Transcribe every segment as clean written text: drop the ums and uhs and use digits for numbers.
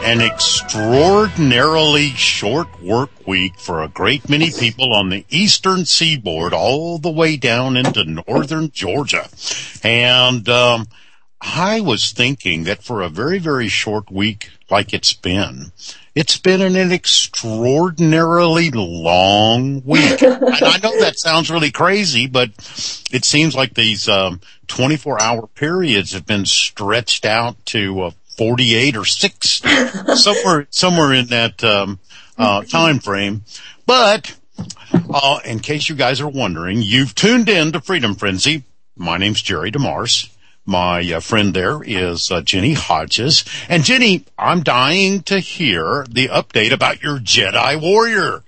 an extraordinarily short work week for a great many people on the eastern seaboard all the way down into northern Georgia. And I was thinking that for a very, very short week like it's been an extraordinarily long week. And I know that sounds really crazy, but it seems like these 24-hour periods have been stretched out to 48 or 6, somewhere in that time frame. But in case you guys are wondering, you've tuned in to Freedom Frenzy. My name's Jerry DeMars. My friend there is Jenny Hodges. And Jenny, I'm dying to hear the update about your Jedi Warrior.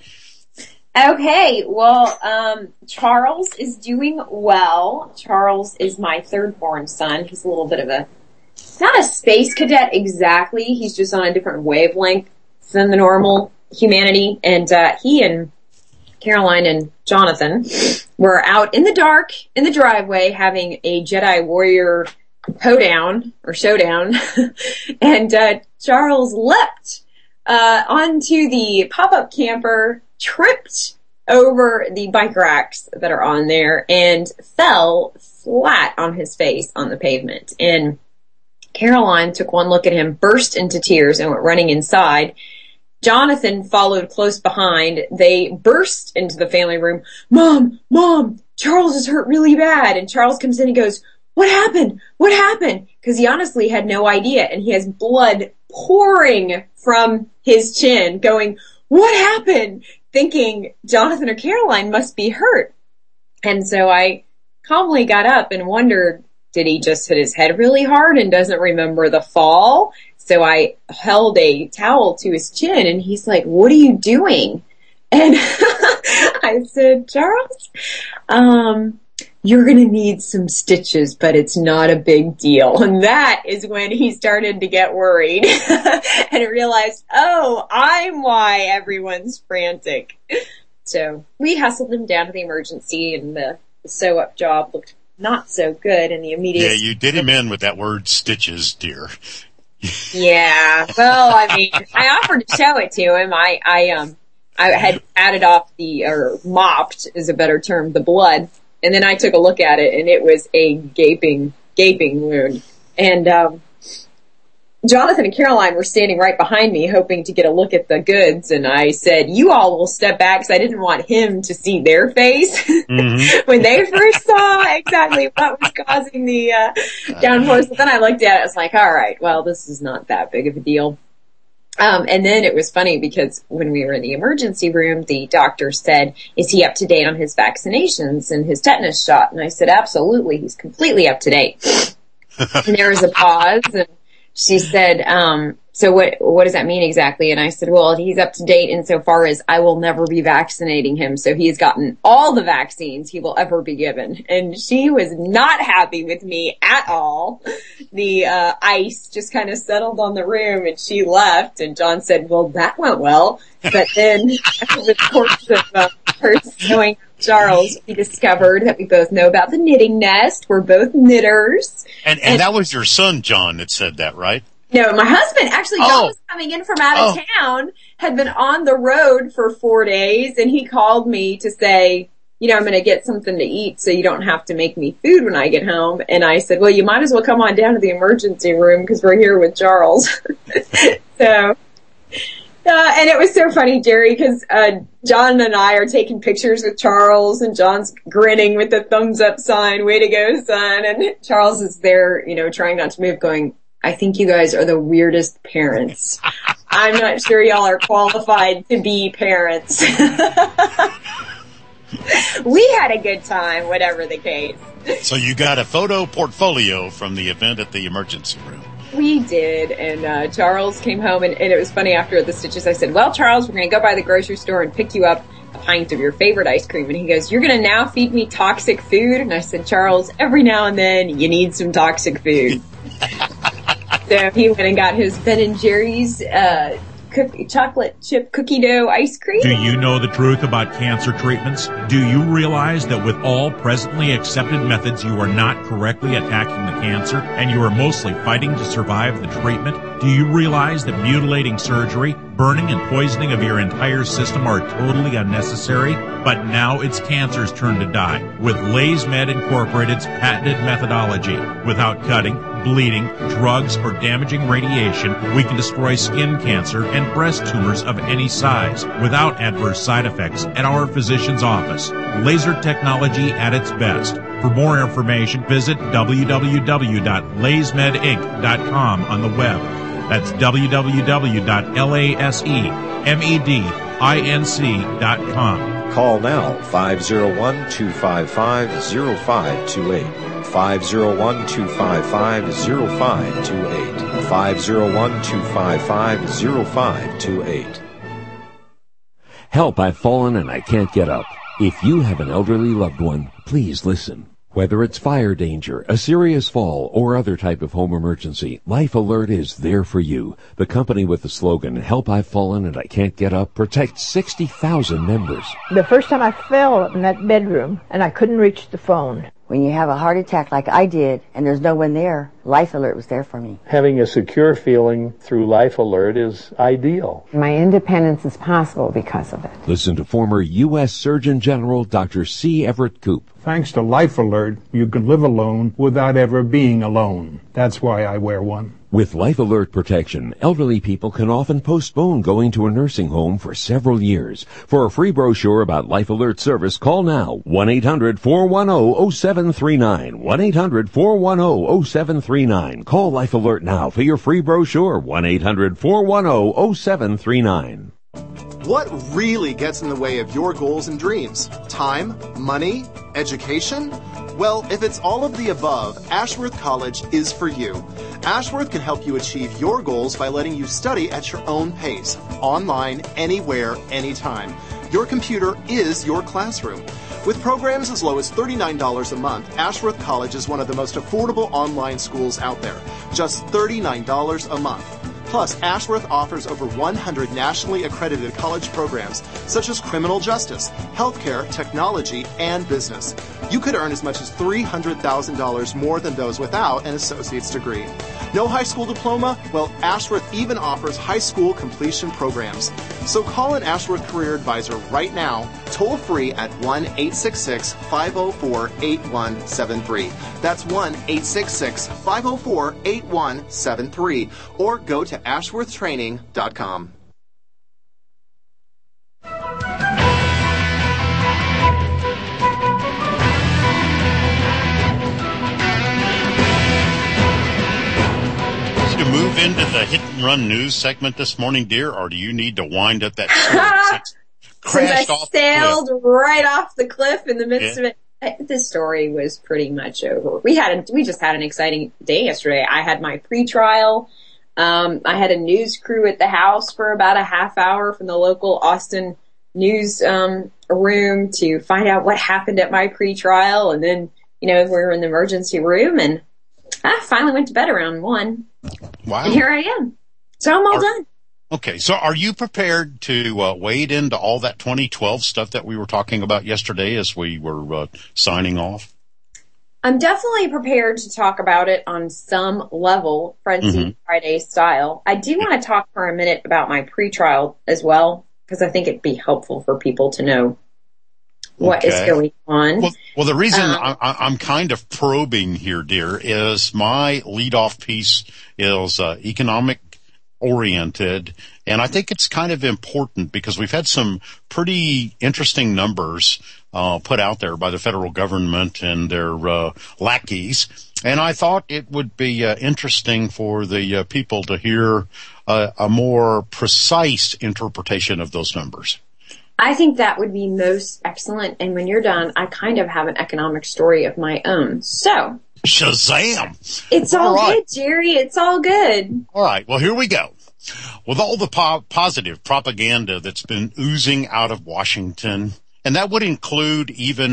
Okay, well, Charles is doing well. Charles is my third-born son. He's a little bit of not a space cadet exactly. He's just on a different wavelength than the normal humanity. And he and Caroline and Jonathan were out in the dark in the driveway having a Jedi Warrior hoedown or showdown. And Charles leapt onto the pop-up camper, tripped over the bike racks that are on there, and fell flat on his face on the pavement. And Caroline took one look at him, burst into tears, and went running inside. Jonathan followed close behind. They burst into the family room. Mom, Charles is hurt really bad. And Charles comes in and goes, what happened? Because he honestly had no idea, and he has blood pouring from his chin going, what happened? Thinking Jonathan or Caroline must be hurt. And so I calmly got up and wondered, did he just hit his head really hard and doesn't remember the fall? So I held a towel to his chin, and he's like, what are you doing? And I said, Charles, you're going to need some stitches, but it's not a big deal. And that is when he started to get worried and realized, oh, I'm why everyone's frantic. So we hustled him down to the emergency, and the sew-up job looked not so good in the immediate... Yeah, you did him in with that word stitches, dear. Yeah, well, I mean, I offered to show it to him. I had added off or mopped is a better term, the blood. And then I took a look at it, and it was a gaping wound. And, Jonathan and Caroline were standing right behind me, hoping to get a look at the goods. And I said, you all will step back, because I didn't want him to see their face when they first saw exactly what was causing the downpour. So then I looked at it, I was like, all right, well, this is not that big of a deal. And then it was funny because when we were in the emergency room, the doctor said, is he up to date on his vaccinations and his tetanus shot? And I said, absolutely, he's completely up to date. And there was a pause, and she said, so what does that mean exactly? And I said, well, he's up to date insofar as I will never be vaccinating him. So he has gotten all the vaccines he will ever be given. And she was not happy with me at all. The ice just kind of settled on the room, and she left. And John said, well, that went well. But then over the course of her knowing Charles, we discovered that we both know about the knitting nest. We're both knitters. And that was your son, John, that said that, right? No, my husband, actually, John was coming in from out of town, had been on the road for 4 days, and he called me to say, I'm going to get something to eat so you don't have to make me food when I get home. And I said, well, you might as well come on down to the emergency room because we're here with Charles. So, and it was so funny, Jerry, because John and I are taking pictures with Charles, and John's grinning with the thumbs up sign, way to go, son. And Charles is there, trying not to move, going, I think you guys are the weirdest parents. I'm not sure y'all are qualified to be parents. We had a good time, whatever the case. So you got a photo portfolio from the event at the emergency room. We did, and Charles came home, and it was funny, after the stitches, I said, well, Charles, we're going to go by the grocery store and pick you up a pint of your favorite ice cream. And he goes, you're going to now feed me toxic food? And I said, Charles, every now and then you need some toxic food. So he went and got his Ben & Jerry's chocolate chip cookie dough ice cream. Do you know the truth about cancer treatments? Do you realize that with all presently accepted methods, you are not correctly attacking the cancer and you are mostly fighting to survive the treatment? Do you realize that mutilating surgery, burning and poisoning of your entire system are totally unnecessary? But now it's cancer's turn to die with LaysMed Incorporated's patented methodology. Without cutting, bleeding, drugs, or damaging radiation, we can destroy skin cancer and breast tumors of any size without adverse side effects at our physician's office. Laser technology at its best. For more information, visit www.laysmedinc.com on the web. That's www.laysmedinc.com. Call now, 501-255-0528. 501-255-0528. 501-255-0528. Help, I've fallen and I can't get up. If you have an elderly loved one, please listen. Whether it's fire danger, a serious fall, or other type of home emergency, Life Alert is there for you. The company with the slogan, Help, I've Fallen and I Can't Get Up, protects 60,000 members. The first time I fell in that bedroom and I couldn't reach the phone. When you have a heart attack like I did and there's no one there, Life Alert was there for me. Having a secure feeling through Life Alert is ideal. My independence is possible because of it. Listen to former U.S. Surgeon General Dr. C. Everett Koop. Thanks to Life Alert, you can live alone without ever being alone. That's why I wear one. With Life Alert protection, elderly people can often postpone going to a nursing home for several years. For a free brochure about Life Alert service, call now 1-800-410-0739. 1-800-410-0739. Call Life Alert now for your free brochure. 1-800-410-0739. What really gets in the way of your goals and dreams? Time? Money? Education? Well, if it's all of the above, Ashworth College is for you. Ashworth can help you achieve your goals by letting you study at your own pace, online, anywhere, anytime. Your computer is your classroom. With programs as low as $39 a month, Ashworth College is one of the most affordable online schools out there. Just $39 a month. Plus, Ashworth offers over 100 nationally accredited college programs, such as criminal justice, healthcare, technology, and business. You could earn as much as $300,000 more than those without an associate's degree. No high school diploma? Well, Ashworth even offers high school completion programs. So call an Ashworth Career Advisor right now, toll free at 1-866-504-8173. That's 1-866-504-8173. Or go to ashworthtraining.com. To move into the hit and run news segment this morning, dear, or do you need to wind up that story? Crashed off sailed right off the cliff in the midst of it. This story was pretty much over. We just had an exciting day yesterday. I had my pretrial. I had a news crew at the house for about a half hour from the local Austin news room to find out what happened at my pretrial, and then we were in the emergency room, and I finally went to bed around 1. Wow! And here I am. So I'm all done. Okay, so are you prepared to wade into all that 2012 stuff that we were talking about yesterday as we were signing off? I'm definitely prepared to talk about it on some level, Frenzy Friday style. I do want to talk for a minute about my pretrial as well, because I think it'd be helpful for people to know what is going on. Well, the reason I'm kind of probing here, dear, is my leadoff piece is economic oriented, and I think it's kind of important because we've had some pretty interesting numbers put out there by the federal government and their lackeys, and I thought it would be interesting for the people to hear a more precise interpretation of those numbers. I think that would be most excellent, and when you're done, I kind of have an economic story of my own. So, Shazam! It's all good, Jerry. It's all good. All right. Well, here we go. With all the positive propaganda that's been oozing out of Washington, and that would include even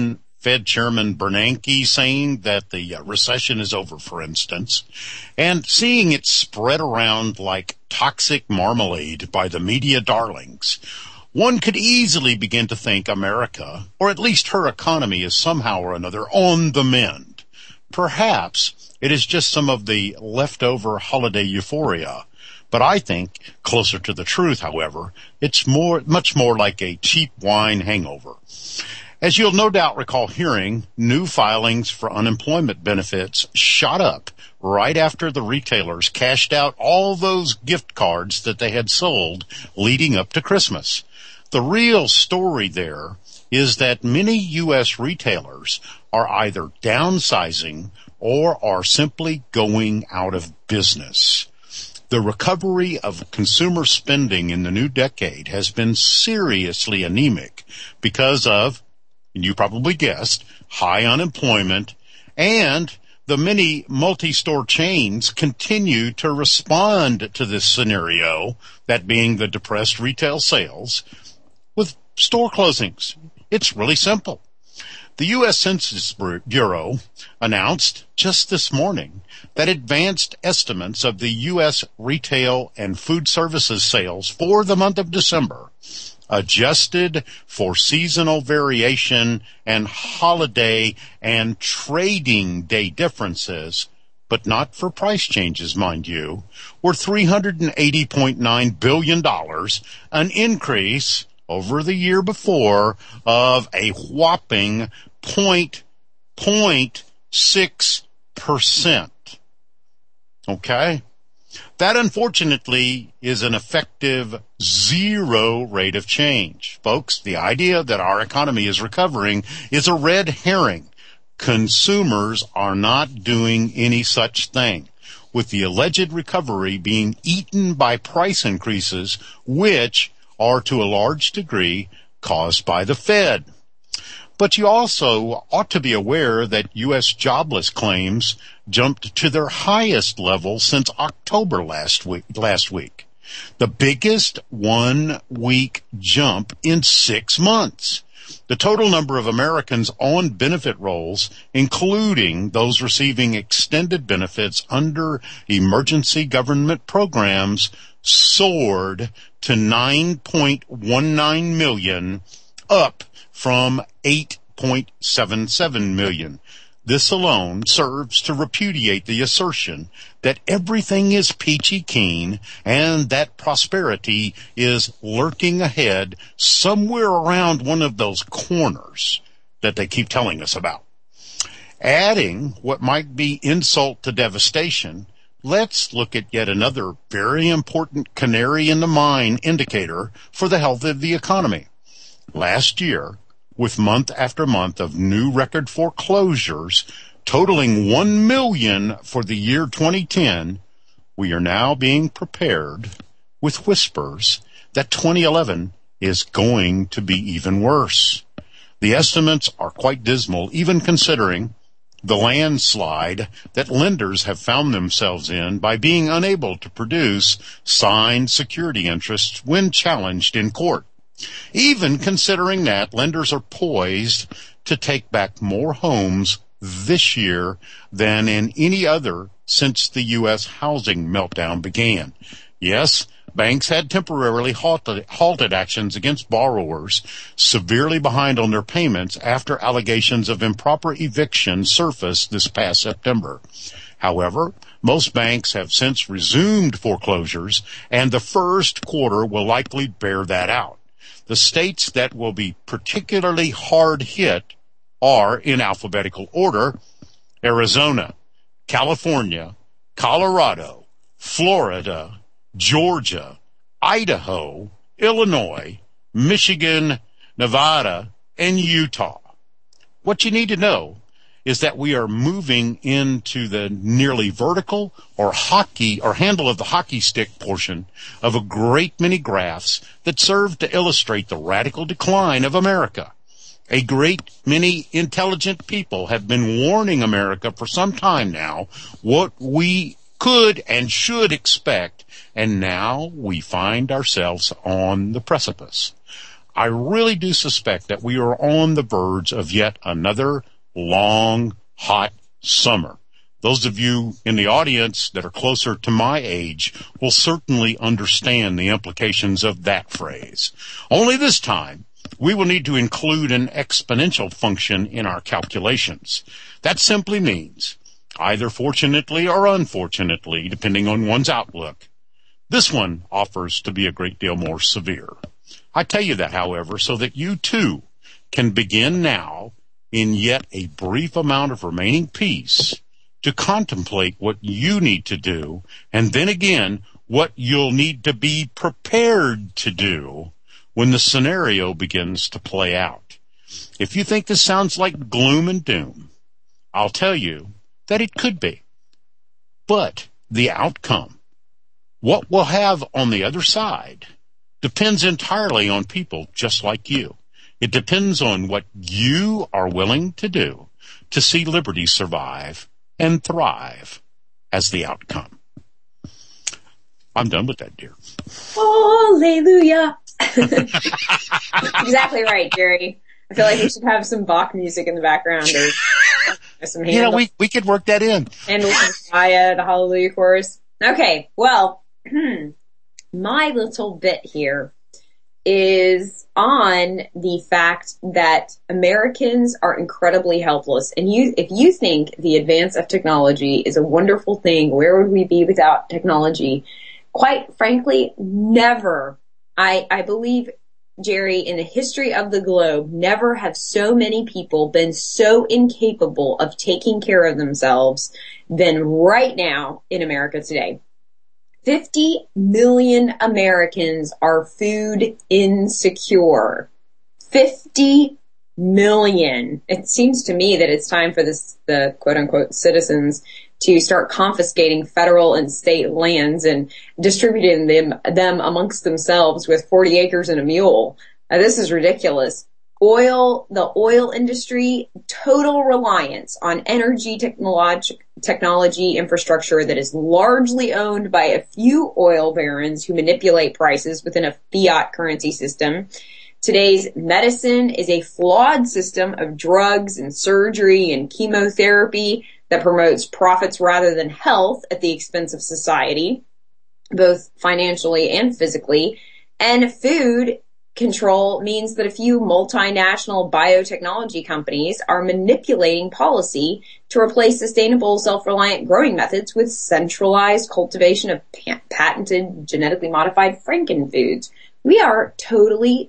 Fed Chairman Bernanke saying that the recession is over, for instance, and seeing it spread around like toxic marmalade by the media darlings, one could easily begin to think America, or at least her economy, is somehow or another on the mend. Perhaps it is just some of the leftover holiday euphoria. But I think, closer to the truth, however, it's much more like a cheap wine hangover. As you'll no doubt recall hearing, new filings for unemployment benefits shot up right after the retailers cashed out all those gift cards that they had sold leading up to Christmas. The real story there is that many U.S. retailers are either downsizing or are simply going out of business. The recovery of consumer spending in the new decade has been seriously anemic because of, and you probably guessed, high unemployment, and the many multi-store chains continue to respond to this scenario, that being the depressed retail sales, with store closings. It's really simple. The U.S. Census Bureau announced just this morning that advanced estimates of the U.S. retail and food services sales for the month of December, adjusted for seasonal variation and holiday and trading day differences, but not for price changes, mind you, were $380.9 billion, an increase over the year before of a whopping 0.6%. Okay? That, unfortunately, is an effective zero rate of change. Folks, the idea that our economy is recovering is a red herring. Consumers are not doing any such thing, with the alleged recovery being eaten by price increases, which are to a large degree caused by the Fed. But you also ought to be aware that U.S. jobless claims jumped to their highest level since October last week. The biggest 1 week jump in 6 months. The total number of Americans on benefit rolls, including those receiving extended benefits under emergency government programs, soared to 9.19 million, up from 8.77 million. This alone serves to repudiate the assertion that everything is peachy keen and that prosperity is lurking ahead somewhere around one of those corners that they keep telling us about. Adding what might be insult to devastation, let's look at yet another very important canary in the mine indicator for the health of the economy. Last year, with month after month of new record foreclosures totaling 1 million for the year 2010, we are now being prepared with whispers that 2011 is going to be even worse. The estimates are quite dismal, even considering the landslide that lenders have found themselves in by being unable to produce signed security interests when challenged in court. Even considering that, lenders are poised to take back more homes this year than in any other since the U.S. housing meltdown began. Yes, banks had temporarily halted actions against borrowers severely behind on their payments after allegations of improper eviction surfaced this past September. However, most banks have since resumed foreclosures, and the first quarter will likely bear that out. The states that will be particularly hard hit are, in alphabetical order, Arizona, California, Colorado, Florida, Georgia, Idaho, Illinois, Michigan, Nevada, and Utah. What you need to know is that we are moving into the nearly vertical or handle of the hockey stick portion of a great many graphs that serve to illustrate the radical decline of America. A great many intelligent people have been warning America for some time now what we could and should expect, and now we find ourselves on the precipice. I really do suspect that we are on the verge of yet another long, hot summer. Those of you in the audience that are closer to my age will certainly understand the implications of that phrase. Only this time, we will need to include an exponential function in our calculations. That simply means, either fortunately or unfortunately, depending on one's outlook, this one offers to be a great deal more severe. I tell you that, however, so that you too can begin now, in yet a brief amount of remaining peace, to contemplate what you need to do, and then again, what you'll need to be prepared to do when the scenario begins to play out. If you think this sounds like gloom and doom, I'll tell you that it could be. But the outcome, what we'll have on the other side, depends entirely on people just like you. It depends on what you are willing to do to see liberty survive and thrive as the outcome. I'm done with that, dear. Hallelujah. Exactly right, Jerry. I feel like we should have some Bach music in the background, or some Handel. We could work that in. Handel Messiah, the Hallelujah chorus. Okay, well, my little bit here is on the fact that Americans are incredibly helpless. And if you think the advance of technology is a wonderful thing, where would we be without technology? Quite frankly, never. I believe, Jerry, in the history of the globe, never have so many people been so incapable of taking care of themselves than right now in America today. 50 million Americans are food insecure. 50 million. It seems to me that it's time for the quote unquote citizens to start confiscating federal and state lands and distributing them amongst themselves with 40 acres and a mule. This is ridiculous. The oil industry, total reliance on energy technology infrastructure that is largely owned by a few oil barons who manipulate prices within a fiat currency system. Today's medicine is a flawed system of drugs and surgery and chemotherapy that promotes profits rather than health at the expense of society, both financially and physically. And food control means that a few multinational biotechnology companies are manipulating policy to replace sustainable, self-reliant growing methods with centralized cultivation of patented, genetically modified frankenfoods. We are totally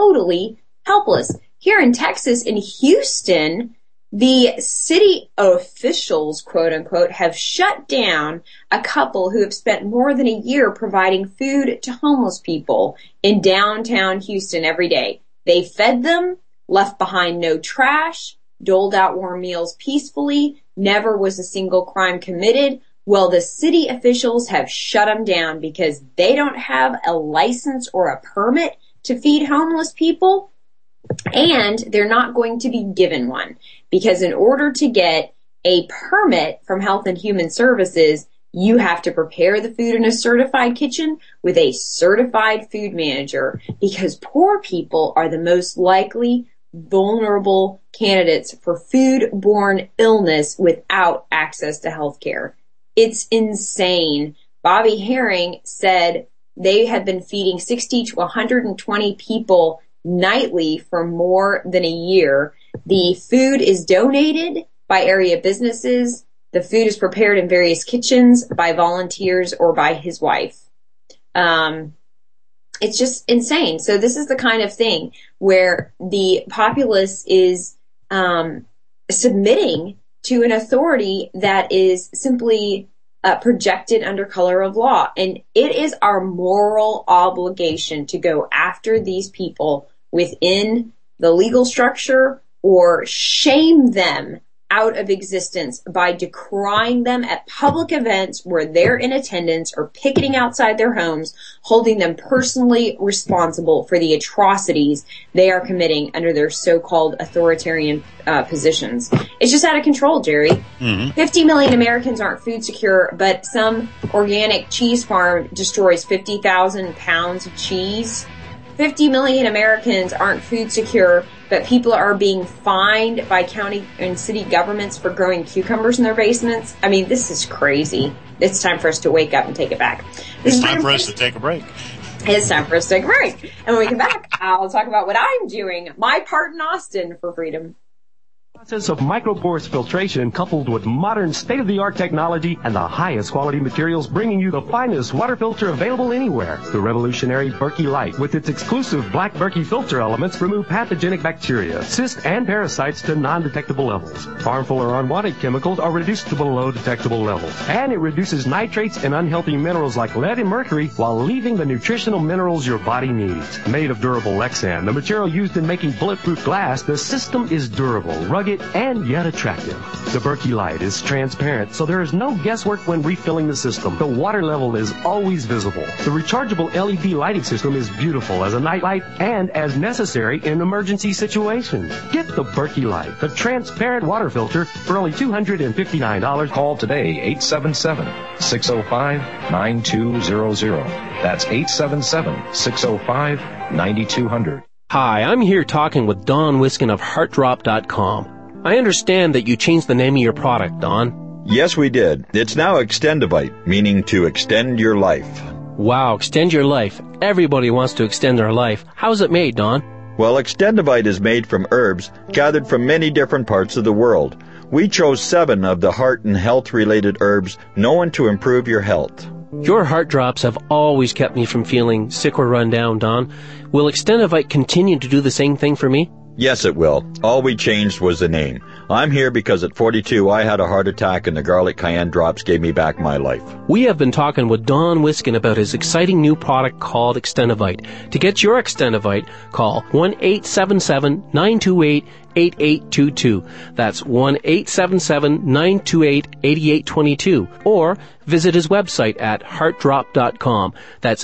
helpless. Here in Texas, in Houston, the city officials, quote unquote, have shut down a couple who have spent more than a year providing food to homeless people in downtown Houston every day. They fed them, left behind no trash, doled out warm meals peacefully, never was a single crime committed. Well, the city officials have shut them down because they don't have a license or a permit to feed homeless people, and they're not going to be given one. Because in order to get a permit from Health and Human Services, you have to prepare the food in a certified kitchen with a certified food manager, because poor people are the most likely vulnerable candidates for food-borne illness without access to health care. It's insane. Bobby Herring said they have been feeding 60 to 120 people nightly for more than a year. The food is donated by area businesses. The food is prepared in various kitchens by volunteers or by his wife. It's just insane. So this is the kind of thing where the populace is submitting to an authority that is simply projected under color of law. And it is our moral obligation to go after these people within the legal structure or shame them out of existence by decrying them at public events where they're in attendance or picketing outside their homes, holding them personally responsible for the atrocities they are committing under their so-called authoritarian positions. It's just out of control, Jerry. Mm-hmm. 50 million Americans aren't food secure, but some organic cheese farm destroys 50,000 pounds of cheese. 50 million Americans aren't food secure, but people are being fined by county and city governments for growing cucumbers in their basements. I mean, this is crazy. It's time for us to wake up and take it back. It's time for us to take a break. It's time for us to take a break. And when we come back, I'll talk about what I'm doing, my part in Austin for freedom. Process of microporous filtration coupled with modern state-of-the-art technology and the highest quality materials, bringing you the finest water filter available anywhere. The revolutionary Berkey Light with its exclusive black Berkey filter elements remove pathogenic bacteria, cysts, and parasites to non-detectable levels. Harmful or unwanted chemicals are reduced to below detectable levels. And it reduces nitrates and unhealthy minerals like lead and mercury while leaving the nutritional minerals your body needs. Made of durable Lexan, the material used in making bulletproof glass, the system is durable, rugged, and yet attractive. The Berkey Light is transparent, so there is no guesswork when refilling the system. The water level is always visible. The rechargeable LED lighting system is beautiful as a nightlight and as necessary in emergency situations. Get the Berkey Light, the transparent water filter, for only $259. Call today, 877-605-9200. That's 877-605-9200. Hi, I'm here talking with Don Wiskin of HeartDrop.com. I understand that you changed the name of your product, Don. Yes, we did. It's now Extendivite, meaning to extend your life. Wow, extend your life. Everybody wants to extend their life. How's it made, Don? Well, Extendivite is made from herbs gathered from many different parts of the world. We chose 7 of the heart and health-related herbs known to improve your health. Your heart drops have always kept me from feeling sick or run down, Don. Will Extendivite continue to do the same thing for me? Yes, it will. All we changed was the name. I'm here because at 42 I had a heart attack and the garlic cayenne drops gave me back my life. We have been talking with Don Wiskin about his exciting new product called Extendivite. To get your Extendivite, call 1-877-928-8822. That's 1-877-928-8822. Or visit his website at heartdrop.com. That's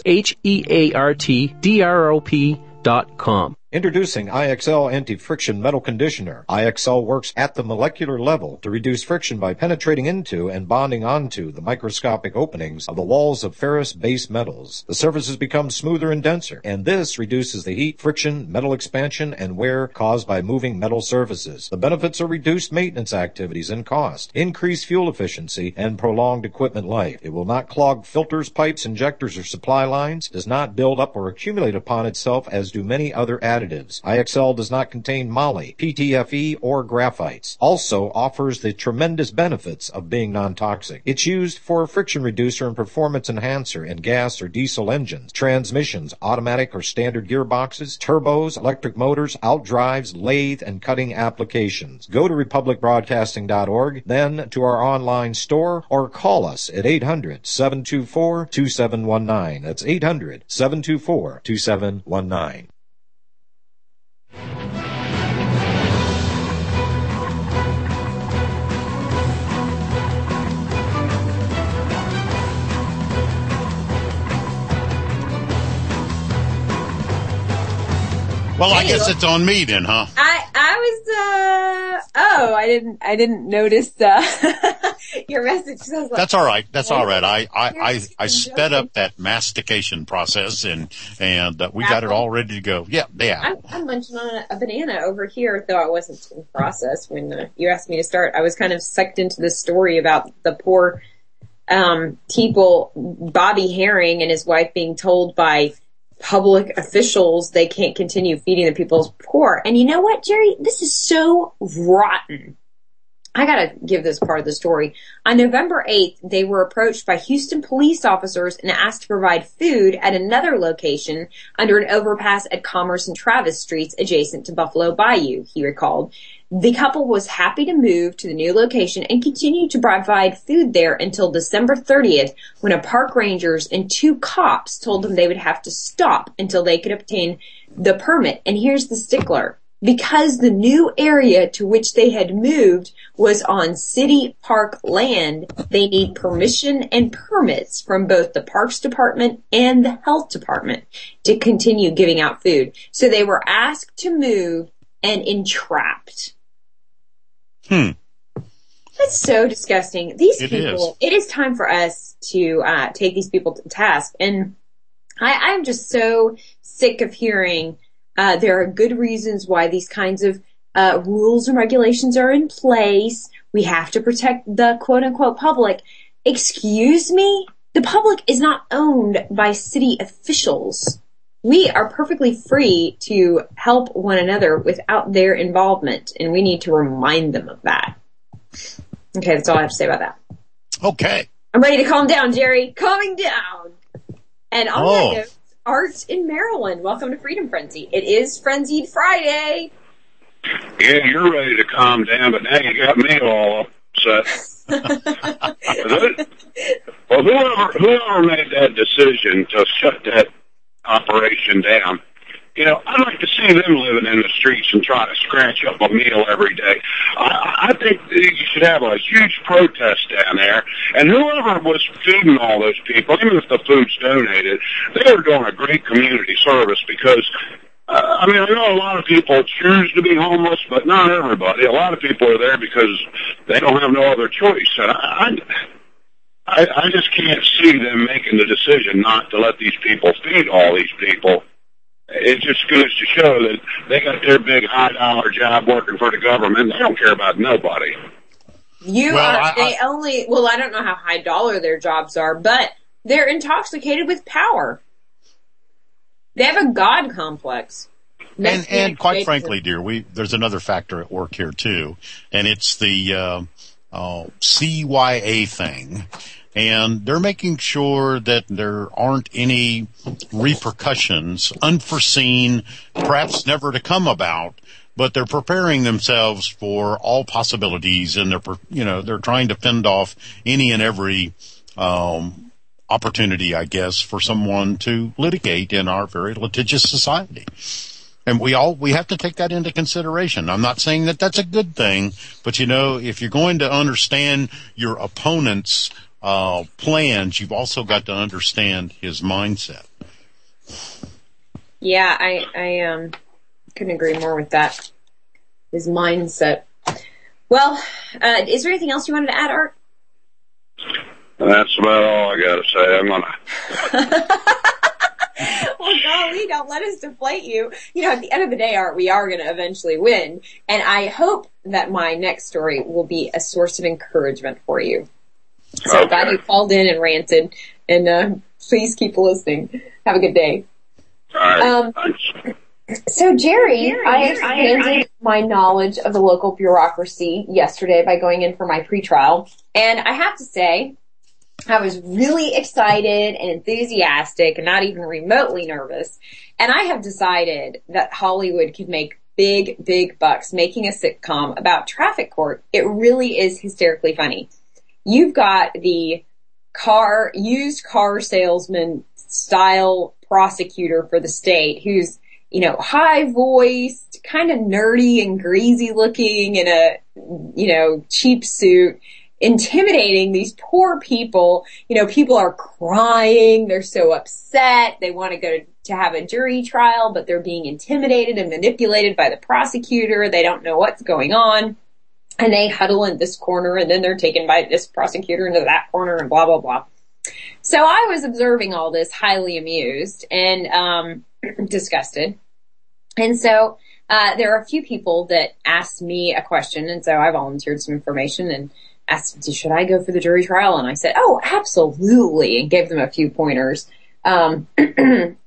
HEARTDROP.com. Introducing IXL Anti-Friction Metal Conditioner. IXL works at the molecular level to reduce friction by penetrating into and bonding onto the microscopic openings of the walls of ferrous base metals. The surfaces become smoother and denser, and this reduces the heat, friction, metal expansion, and wear caused by moving metal surfaces. The benefits are reduced maintenance activities and cost, increased fuel efficiency, and prolonged equipment life. It will not clog filters, pipes, injectors, or supply lines, does not build up or accumulate upon itself as do many other additives. IXL does not contain moly, PTFE, or graphites. Also offers the tremendous benefits of being non-toxic. It's used for a friction reducer and performance enhancer in gas or diesel engines, transmissions, automatic or standard gearboxes, turbos, electric motors, outdrives, lathe, and cutting applications. Go to republicbroadcasting.org, then to our online store, or call us at 800-724-2719. That's 800-724-2719. Well, I guess it's on me then, huh? I didn't notice, your message. So I was like, That's all right. That's all right. I sped up that mastication process and we got it all ready to go. Yeah. I'm munching on a banana over here, though I wasn't in process when you asked me to start. I was kind of sucked into this story about the poor, people, Bobby Herring and his wife being told by public officials they can't continue feeding the people's poor. And you know what, Jerry? This is so rotten. I gotta give this part of the story. On November 8th, they were approached by Houston police officers and asked to provide food at another location under an overpass at Commerce and Travis Streets adjacent to Buffalo Bayou, he recalled. The couple was happy to move to the new location and continued to provide food there until December 30th, when a park rangers and 2 cops told them they would have to stop until they could obtain the permit. And here's the stickler. Because the new area to which they had moved was on city park land, they need permission and permits from both the Parks Department and the Health Department to continue giving out food. So they were asked to move and entrapped. That's so disgusting. These people, it is time for us to take these people to task. And I'm just so sick of hearing there are good reasons why these kinds of rules and regulations are in place. We have to protect the quote-unquote public. Excuse me? The public is not owned by city officials. We are perfectly free to help one another without their involvement, and we need to remind them of that. Okay, that's all I have to say about that. Okay. I'm ready to calm down, Jerry. Calming down. And on that note, Art in Maryland. Welcome to Freedom Frenzy. It is Frenzied Friday. Yeah, you're ready to calm down, but now you got me all upset. Well, whoever made that decision to shut that operation down, I'd like to see them living in the streets and try to scratch up a meal every day. I think you should have a huge protest down there, and whoever was feeding all those people, even if the food's donated, they are doing a great community service because, I know a lot of people choose to be homeless, but not everybody. A lot of people are there because they don't have no other choice. And I just can't see them making the decision not to let these people feed all these people. It just goes to show that they got their big high-dollar job working for the government. They don't care about nobody. I don't know how high dollar their jobs are, but they're intoxicated with power. They have a God complex. And quite frankly, dear, there's another factor at work here too, and it's the CYA thing. And they're making sure that there aren't any repercussions, unforeseen, perhaps never to come about, but they're preparing themselves for all possibilities, and they're trying to fend off any and every opportunity, I guess, for someone to litigate in our very litigious society. And we have to take that into consideration. I'm not saying that that's a good thing, but if you're going to understand your opponent's plans, you've also got to understand his mindset. Yeah, I couldn't agree more with that. His mindset. Well, is there anything else you wanted to add, Art? That's about all I got to say. I'm gonna. Well, golly, don't let us deflate you. At the end of the day, Art, we are going to eventually win, and I hope that my next story will be a source of encouragement for you. So I'm glad you called in and ranted, and please keep listening. Have a good day. All right. So, Jerry, I expanded my knowledge of the local bureaucracy yesterday by going in for my pretrial, and I have to say, I was really excited and enthusiastic and not even remotely nervous, and I have decided that Hollywood could make big, big bucks making a sitcom about traffic court. It really is hysterically funny. You've got the used car salesman style prosecutor for the state who's, high voiced, kind of nerdy and greasy looking in a, cheap suit, intimidating these poor people. People are crying. They're so upset. They want to go to have a jury trial, but they're being intimidated and manipulated by the prosecutor. They don't know what's going on. And they huddle in this corner, and then they're taken by this prosecutor into that corner, and blah, blah, blah. So I was observing all this, highly amused and disgusted. And so there are a few people that asked me a question, and so I volunteered some information and asked, should I go for the jury trial? And I said, oh, absolutely, and gave them a few pointers. So then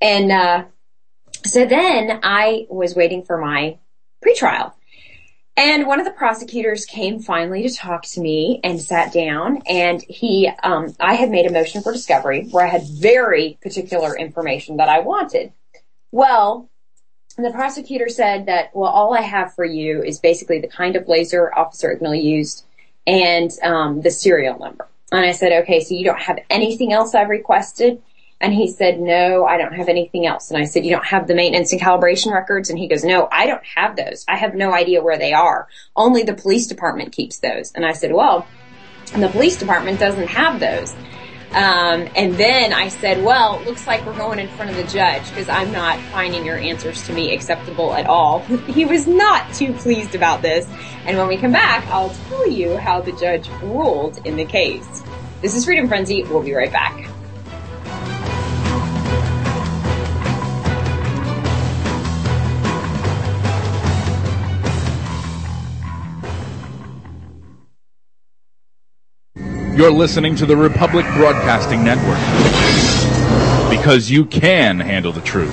I was waiting for my pretrial. And one of the prosecutors came finally to talk to me and sat down, and I had made a motion for discovery where I had very particular information that I wanted. Well, the prosecutor said that, all I have for you is basically the kind of laser Officer Ignell used and the serial number. And I said, okay, so you don't have anything else I've requested? And he said, no, I don't have anything else. And I said, you don't have the maintenance and calibration records? And he goes, no, I don't have those. I have no idea where they are. Only the police department keeps those. And I said, well, the police department doesn't have those. And then I said, well, looks like we're going in front of the judge because I'm not finding your answers to me acceptable at all. He was not too pleased about this. And when we come back, I'll tell you how the judge ruled in the case. This is Freedom Frenzy. We'll be right back. You're listening to the Republic Broadcasting Network. Because you can handle the truth.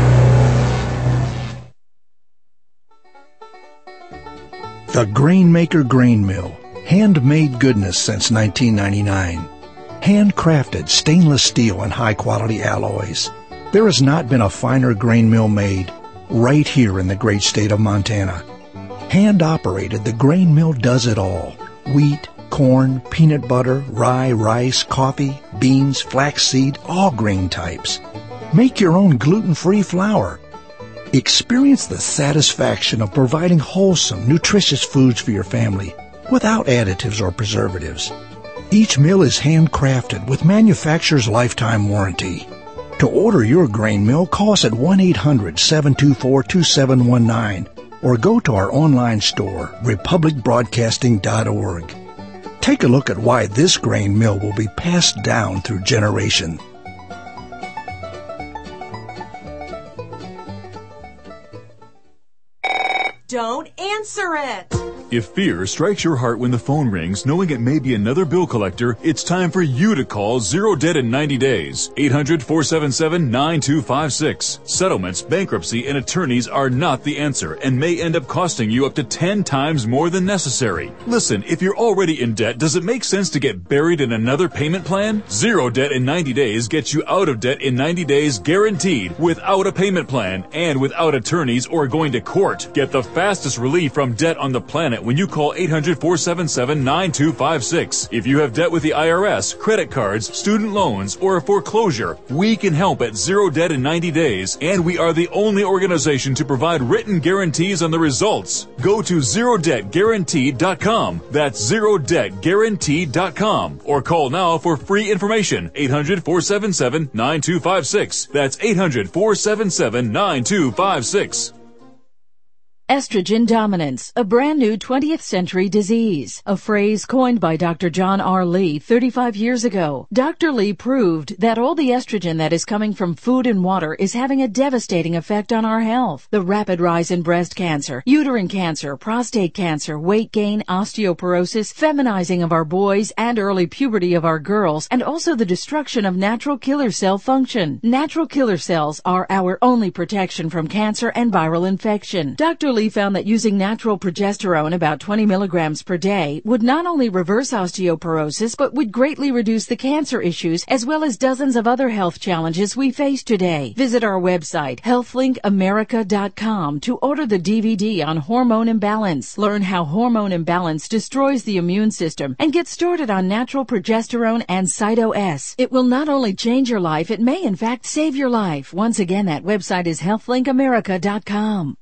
The Grainmaker Grain Mill. Handmade goodness since 1999. Handcrafted stainless steel and high-quality alloys. There has not been a finer grain mill made right here in the great state of Montana. Hand-operated, the grain mill does it all. Wheat, corn, peanut butter, rye, rice, coffee, beans, flaxseed, all grain types. Make your own gluten-free flour. Experience the satisfaction of providing wholesome, nutritious foods for your family without additives or preservatives. Each mill is handcrafted with manufacturer's lifetime warranty. To order your grain mill, call us at 1-800-724-2719 or go to our online store, republicbroadcasting.org. Take a look at why this grain mill will be passed down through generations. Don't answer it! If fear strikes your heart when the phone rings, knowing it may be another bill collector, it's time for you to call Zero Debt in 90 days. 800-477-9256. Settlements, bankruptcy, and attorneys are not the answer and may end up costing you up to 10 times more than necessary. Listen, if you're already in debt, does it make sense to get buried in another payment plan? Zero Debt in 90 days gets you out of debt in 90 days guaranteed, without a payment plan and without attorneys or going to court. Get the fastest relief from debt on the planet when you call 800-477-9256. If you have debt with the IRS, credit cards, student loans, or a foreclosure, we can help at Zero Debt in 90 days, and we are the only organization to provide written guarantees on the results. Go to ZeroDebtGuaranteed.com. That's ZeroDebtGuaranteed.com. Or call now for free information. 800-477-9256. That's 800-477-9256. Estrogen dominance, a brand new 20th century disease, a phrase coined by Dr. John R. Lee 35 years ago. Dr. Lee proved that all the estrogen that is coming from food and water is having a devastating effect on our health. The rapid rise in breast cancer, uterine cancer, prostate cancer, weight gain, osteoporosis, feminizing of our boys, and early puberty of our girls, and also the destruction of natural killer cell function. Natural killer cells are our only protection from cancer and viral infection. Dr. Lee found that using natural progesterone, about 20 milligrams per day, would not only reverse osteoporosis, but would greatly reduce the cancer issues as well as dozens of other health challenges we face today. Visit our website, healthlinkamerica.com, to order the DVD on hormone imbalance. Learn how hormone imbalance destroys the immune system and get started on natural progesterone and Cyto-S. It will not only change your life, it may in fact save your life. Once again, that website is healthlinkamerica.com.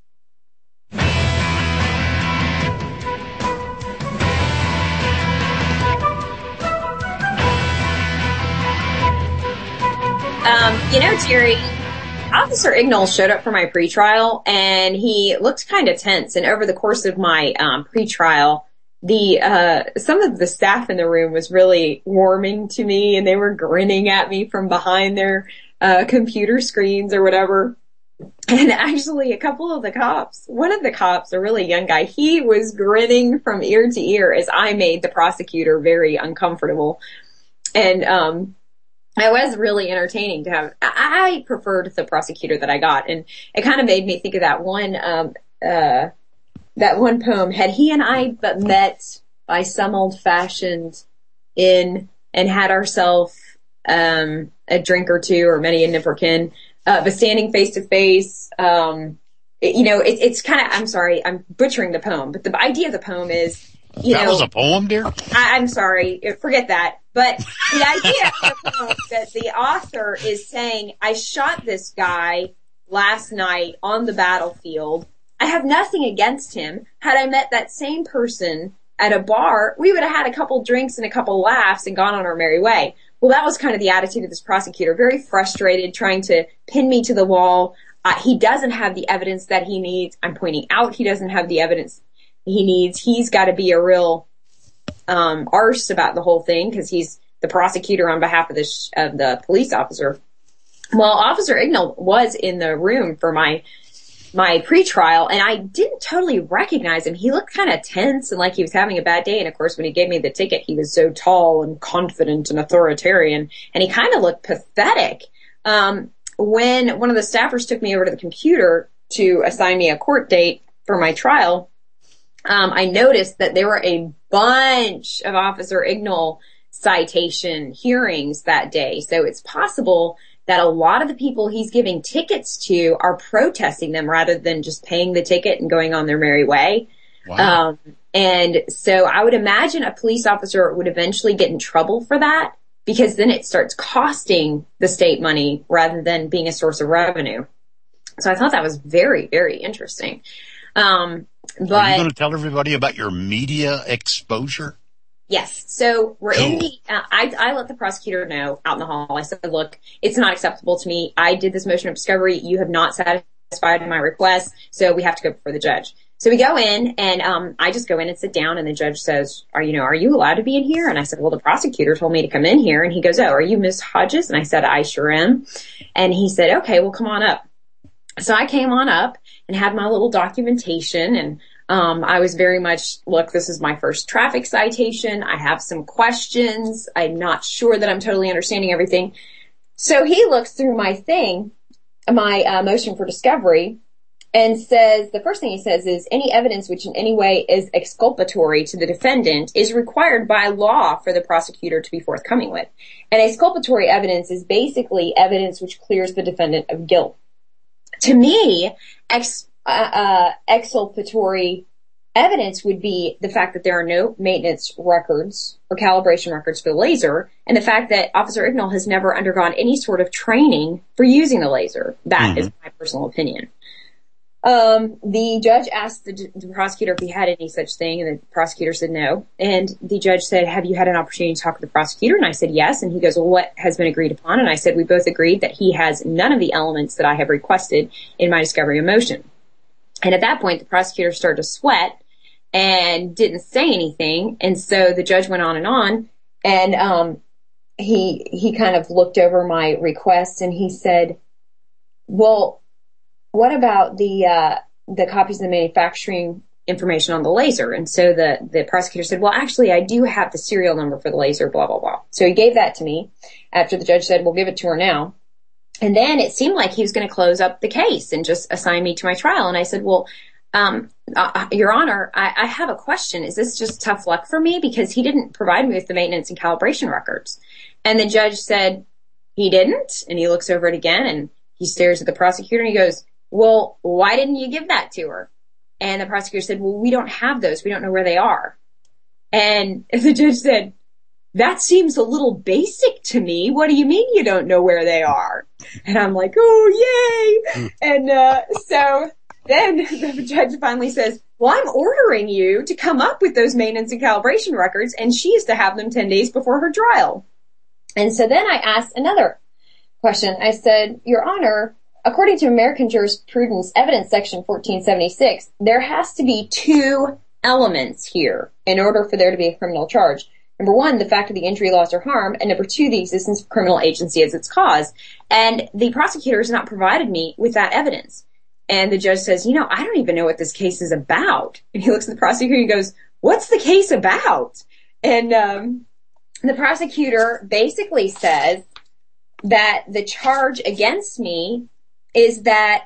Jerry, Officer Ignall showed up for my pretrial, and he looked kind of tense. And over the course of my pretrial, some of the staff in the room was really warming to me, and they were grinning at me from behind their computer screens or whatever. And actually, a couple of the cops, one of the cops, a really young guy, he was grinning from ear to ear as I made the prosecutor very uncomfortable. And it was really entertaining to have. I preferred the prosecutor that I got, and it kind of made me think of that one poem. Had he and I but met by some old-fashioned inn and had ourselves a drink or two, or many a nipperkin, but standing face to face, it's kind of. I'm sorry, I'm butchering the poem, but the idea of the poem is. That was a poem, dear? I'm sorry, forget that. But the idea of the poem that the author is saying, I shot this guy last night on the battlefield. I have nothing against him. Had I met that same person at a bar, we would have had a couple drinks and a couple laughs and gone on our merry way. Well, that was kind of the attitude of this prosecutor, very frustrated, trying to pin me to the wall. He doesn't have the evidence that he needs. I'm pointing out he doesn't have the evidence he needs. He's got to be a real arse about the whole thing because he's the prosecutor on behalf of the police officer. Well, Officer Ignall was in the room for my my pretrial, and I didn't totally recognize him. He looked kind of tense and like he was having a bad day. And of course, when he gave me the ticket, he was so tall and confident and authoritarian, and he kind of looked pathetic. When one of the staffers took me over to the computer to assign me a court date for my trial, I noticed that there were a bunch of Officer Ignall citation hearings that day. So it's possible that a lot of the people he's giving tickets to are protesting them rather than just paying the ticket and going on their merry way. Wow. And so I would imagine a police officer would eventually get in trouble for that, because then it starts costing the state money rather than being a source of revenue. So I thought that was very, very interesting. Are you going to tell everybody about your media exposure? Yes. So we're in the, I let the prosecutor know out in the hall. I said, look, it's not acceptable to me. I did this motion of discovery. You have not satisfied my request. So we have to go before the judge. So we go in and, I just go in and sit down, and the judge says, are you allowed to be in here? And I said, well, the prosecutor told me to come in here. And he goes, oh, are you Miss Hodges? And I said, I sure am. And he said, okay, well, come on up. So I came on up and had my little documentation, and I was very much, look, this is my first traffic citation. I have some questions. I'm not sure that I'm totally understanding everything. So he looks through my thing, my motion for discovery, and says, the first thing he says is, any evidence which in any way is exculpatory to the defendant is required by law for the prosecutor to be forthcoming with. And exculpatory evidence is basically evidence which clears the defendant of guilt. To me, exculpatory evidence would be the fact that there are no maintenance records or calibration records for the laser, and the fact that Officer Ignall has never undergone any sort of training for using the laser. That is my personal opinion. The judge asked the prosecutor if he had any such thing, and the prosecutor said no. And the judge said, have you had an opportunity to talk with the prosecutor? And I said yes. And he goes, well, what has been agreed upon? And I said, we both agreed that he has none of the elements that I have requested in my discovery of motion. And at that point, the prosecutor started to sweat and didn't say anything. And so the judge went on, and he kind of looked over my request, and he said, well, what about the copies of the manufacturing information on the laser? And so the prosecutor said, well, actually, I do have the serial number for the laser, blah, blah, blah. So he gave that to me after the judge said, we'll give it to her now. And then it seemed like he was going to close up the case and just assign me to my trial. And I said, well, Your Honor, I have a question. Is this just tough luck for me? Because he didn't provide me with the maintenance and calibration records. And the judge said, he didn't. And he looks over it again, and he stares at the prosecutor, and he goes, well, why didn't you give that to her? And the prosecutor said, well, we don't have those. We don't know where they are. And the judge said, that seems a little basic to me. What do you mean you don't know where they are? And I'm like, oh, yay. And so then the judge finally says, well, I'm ordering you to come up with those maintenance and calibration records, and she is to have them 10 days before her trial. And so then I asked another question. I said, Your Honor, according to American Jurisprudence Evidence Section 1476, there has to be two elements here in order for there to be a criminal charge. Number one, the fact of the injury, loss, or harm, and number two, the existence of criminal agency as its cause. And the prosecutor has not provided me with that evidence. And the judge says, I don't even know what this case is about. And he looks at the prosecutor and he goes, what's the case about? And the prosecutor basically says that the charge against me is that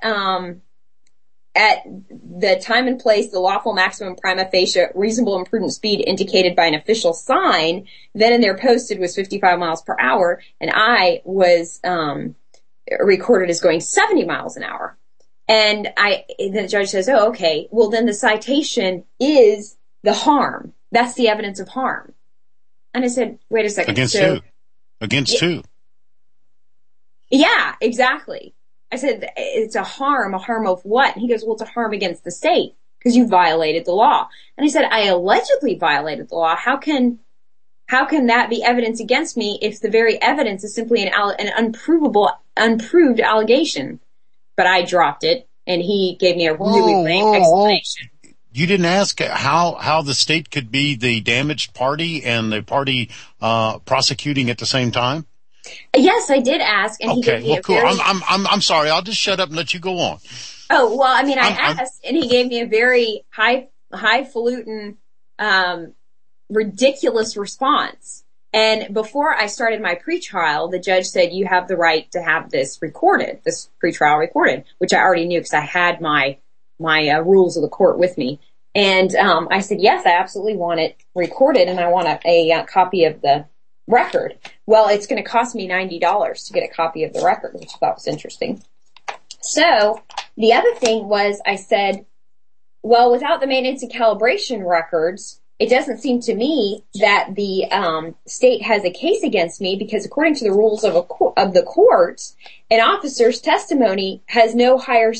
at the time and place, the lawful maximum prima facie reasonable and prudent speed indicated by an official sign, then in there posted was 55 miles per hour, and I was recorded as going 70 miles an hour. And the judge says, oh, okay, well then the citation is the harm. That's the evidence of harm. And I said, wait a second. Against who? Against who? Yeah, exactly. I said, it's a harm of what? And he goes, well, it's a harm against the state because you violated the law. And I said, I allegedly violated the law. How can that be evidence against me if the very evidence is simply an unproved allegation? But I dropped it, and he gave me a really lame explanation. You didn't ask how the state could be the damaged party and the party prosecuting at the same time? Yes, I did ask, and he gave me cool. I'm sorry. I'll just shut up and let you go on. Oh, well, I mean, I asked, and he gave me a very highfalutin, ridiculous response. And before I started my pretrial, the judge said, you have the right to have this recorded, this pretrial recorded, which I already knew because I had my rules of the court with me. And I said, yes, I absolutely want it recorded, and I want a copy of the record. Well, it's going to cost me $90 to get a copy of the record, which I thought was interesting. So the other thing was, I said, well, without the maintenance and calibration records, it doesn't seem to me that the state has a case against me, because according to the rules of the courts, an officer's testimony has no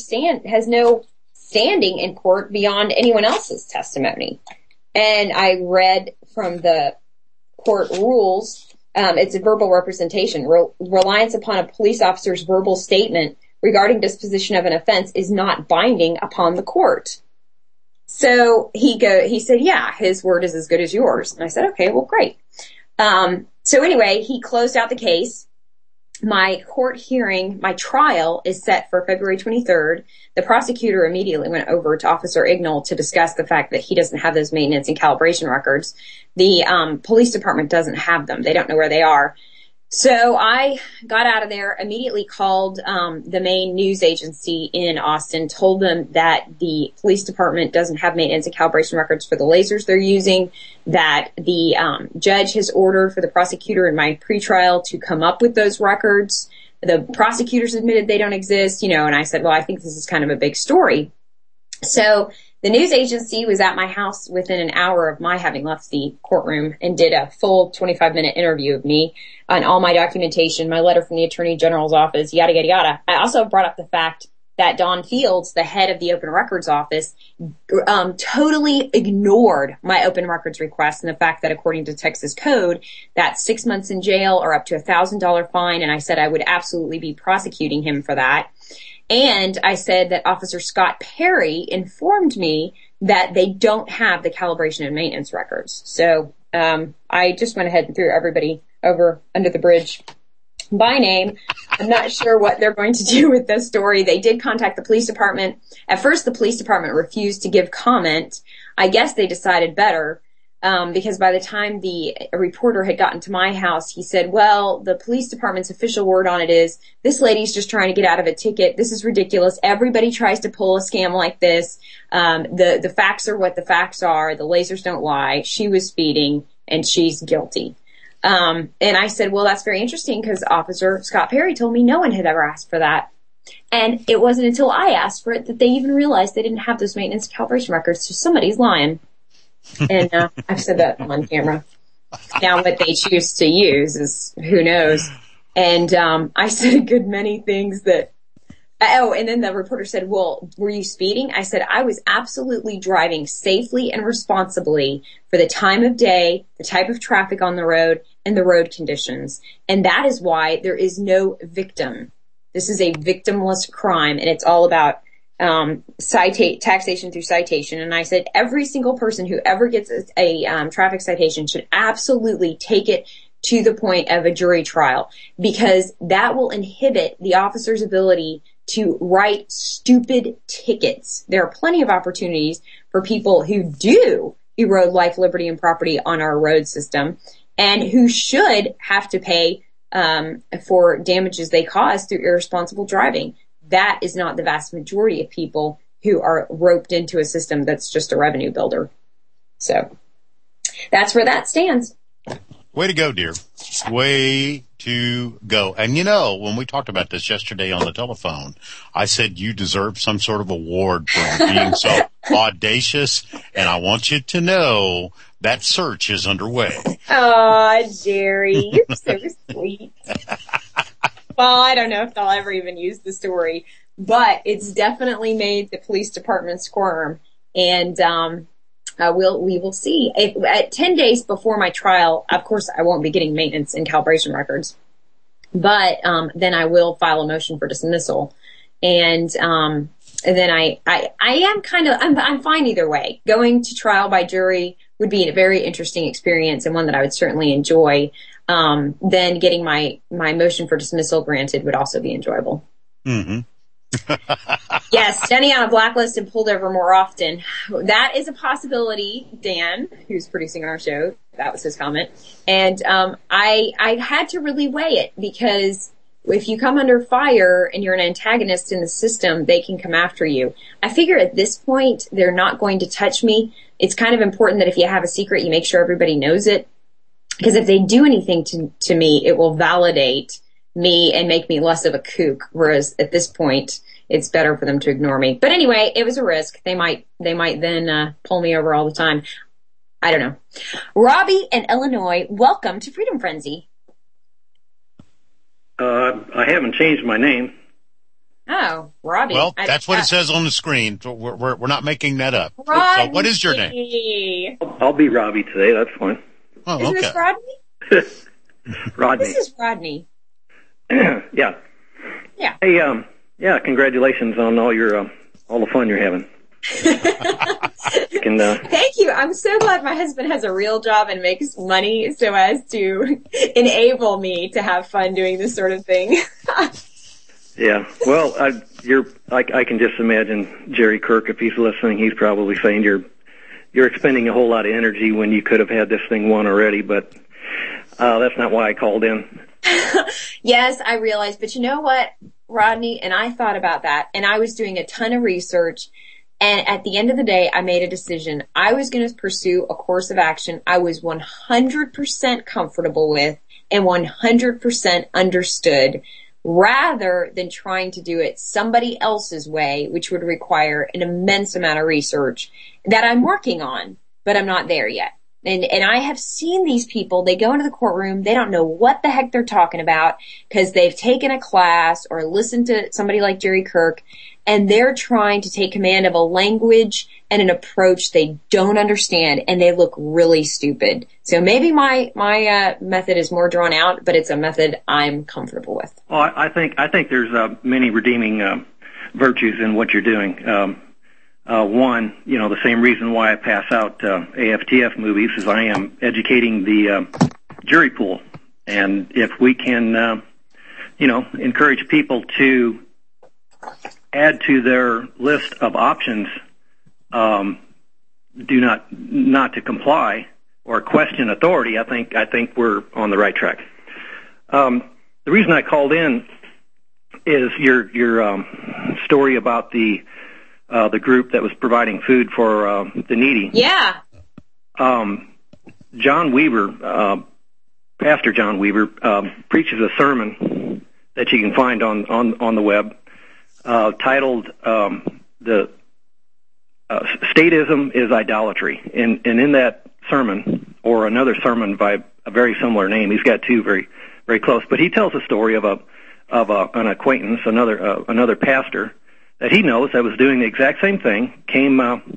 standing in court beyond anyone else's testimony. And I read from the court rules, it's a verbal representation. Reliance upon a police officer's verbal statement regarding disposition of an offense is not binding upon the court. So he said, yeah, his word is as good as yours. And I said, okay, well, great. So anyway, he closed out the case. My court hearing, my trial is set for February 23rd. The prosecutor immediately went over to Officer Ignall to discuss the fact that he doesn't have those maintenance and calibration records. The police department doesn't have them. They don't know where they are. So I got out of there, immediately called the main news agency in Austin, told them that the police department doesn't have maintenance and calibration records for the lasers they're using, that the judge has ordered for the prosecutor in my pretrial to come up with those records. The prosecutors admitted they don't exist, and I said, well, I think this is kind of a big story. So the news agency was at my house within an hour of my having left the courtroom and did a full 25-minute interview of me on all my documentation, my letter from the Attorney General's office, yada, yada, yada. I also brought up the fact that Don Fields, the head of the Open Records Office, totally ignored my open records request, and the fact that according to Texas code, that's 6 months in jail or up to $1,000 fine, and I said I would absolutely be prosecuting him for that. And I said that Officer Scott Perry informed me that they don't have the calibration and maintenance records. So I just went ahead and threw everybody over under the bridge by name. I'm not sure what they're going to do with this story. They did contact the police department. At first, the police department refused to give comment. I guess they decided better. Because by the time the reporter had gotten to my house, he said, well, the police department's official word on it is, this lady's just trying to get out of a ticket. This is ridiculous. Everybody tries to pull a scam like this. The facts are what the facts are. The lasers don't lie. She was speeding and she's guilty. And I said, well, that's very interesting because Officer Scott Perry told me no one had ever asked for that. And it wasn't until I asked for it that they even realized they didn't have those maintenance calibration records. So somebody's lying. And I've said that on camera. Now what they choose to use is who knows. And I said a good many things that, and then the reporter said, well, were you speeding? I said, I was absolutely driving safely and responsibly for the time of day, the type of traffic on the road, and the road conditions. And that is why there is no victim. This is a victimless crime, and it's all about taxation through citation. And I said, every single person who ever gets a traffic citation should absolutely take it to the point of a jury trial, because that will inhibit the officer's ability to write stupid tickets. There are plenty of opportunities for people who do erode life, liberty, and property on our road system, and who should have to pay for damages they cause through irresponsible driving. That is not the vast majority of people who are roped into a system that's just a revenue builder. So that's where that stands. Way to go, dear. Way to go. And when we talked about this yesterday on the telephone, I said you deserve some sort of award for being so audacious. And I want you to know that search is underway. Oh, Jerry, you're so sweet. Well, I don't know if they'll ever even use the story, but it's definitely made the police department squirm. And we will see. At 10 days before my trial, of course, I won't be getting maintenance and calibration records, but then I will file a motion for dismissal. And then I am I'm fine either way. Going to trial by jury would be a very interesting experience and one that I would certainly enjoy. Then getting my motion for dismissal granted would also be enjoyable. Mm-hmm. Yes, Denny on a blacklist and pulled over more often. That is a possibility, Dan, who's producing our show. That was his comment. And I had to really weigh it, because if you come under fire and you're an antagonist in the system, they can come after you. I figure at this point, they're not going to touch me. It's kind of important that if you have a secret, you make sure everybody knows it. Because if they do anything to me, it will validate me and make me less of a kook. Whereas at this point, it's better for them to ignore me. But anyway, it was a risk. They might then pull me over all the time. I don't know. Robbie in Illinois, welcome to Freedom Frenzy. I haven't changed my name. Oh, Robbie. Well, that's what it says on the screen. So we're not making that up. Rodney. So what is your name? I'll be Robbie today. That's fine. Oh, Is okay. this Rodney? Rodney. This is Rodney. Yeah. Yeah. Hey, yeah. Congratulations on all the fun you're having. You can, Thank you. I'm so glad my husband has a real job and makes money so as to enable me to have fun doing this sort of thing. Yeah. Well, I can just imagine Jerry Kirk, if he's listening, he's probably saying you're expending a whole lot of energy when you could have had this thing won already, but that's not why I called in. Yes, I realize, but you know what, Rodney, and I thought about that, and I was doing a ton of research, and at the end of the day, I made a decision. I was going to pursue a course of action I was 100% comfortable with and 100% understood, rather than trying to do it somebody else's way, which would require an immense amount of research that I'm working on, but I'm not there yet. And I have seen these people, they go into the courtroom, they don't know what the heck they're talking about because they've taken a class or listened to somebody like Jerry Kirk, and they're trying to take command of a language and an approach they don't understand, and they look really stupid. So maybe my method is more drawn out, but it's a method I'm comfortable with. Well, I think there's many redeeming virtues in what you're doing. One, the same reason why I pass out AFTF movies is I am educating the jury pool. And if we can, encourage people to add to their list of options, not to comply or question authority, I think we're on the right track. The reason I called in is your story about the group that was providing food for the needy. Yeah. John Weaver, Pastor John Weaver, preaches a sermon that you can find on the web titled "The Statism is Idolatry." And in that sermon, or another sermon by a very similar name, he's got two very very close, but he tells a story of an acquaintance, another pastor that he knows that was doing the exact same thing, came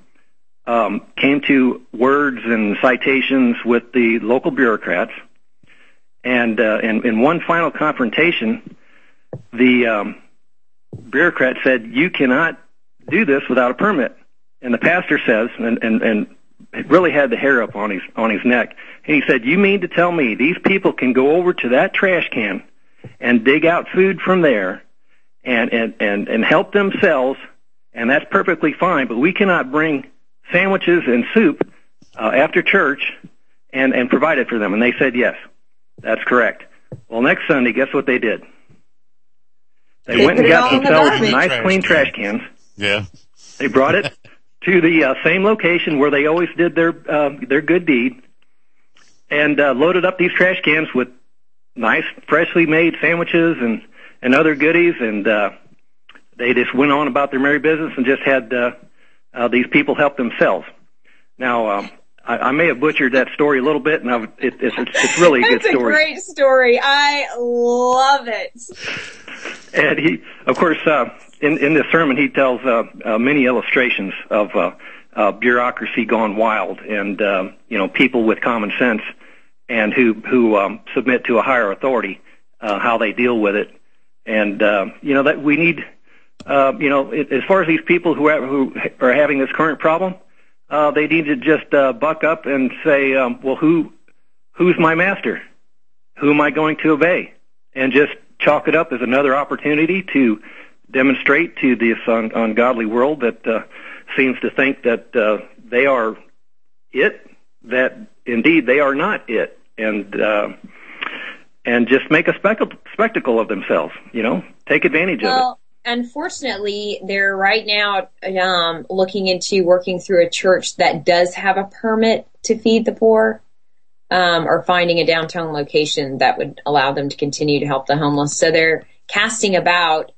to words and citations with the local bureaucrats, and in one final confrontation, the bureaucrat said, "You cannot do this without a permit." And the pastor says, and it really had the hair up on his neck, and he said, "You mean to tell me these people can go over to that trash can and dig out food from there and help themselves, and that's perfectly fine, but we cannot bring sandwiches and soup after church and provide it for them?" And they said, "Yes, that's correct." Well, next Sunday, guess what they did? They went and got themselves some nice clean trash cans. Yeah. They brought it to the same location where they always did their good deed, and loaded up these trash cans with nice, freshly made sandwiches and other goodies, and they just went on about their merry business and just had these people help themselves. Now, I may have butchered that story a little bit, and it's really a good story. It's a great story. I love it. And he, of course, in this sermon, he tells many illustrations of bureaucracy gone wild, and people with common sense and who submit to a higher authority, how they deal with it. And that we need, as far as these people who are having this current problem, they need to just buck up and say, well, who's my master? Who am I going to obey? And just chalk it up as another opportunity to demonstrate to this ungodly world that seems to think that they are it, that indeed they are not it, and just make a spectacle of themselves, take advantage of it. Unfortunately, they're right now looking into working through a church that does have a permit to feed the poor, or finding a downtown location that would allow them to continue to help the homeless. So they're casting about.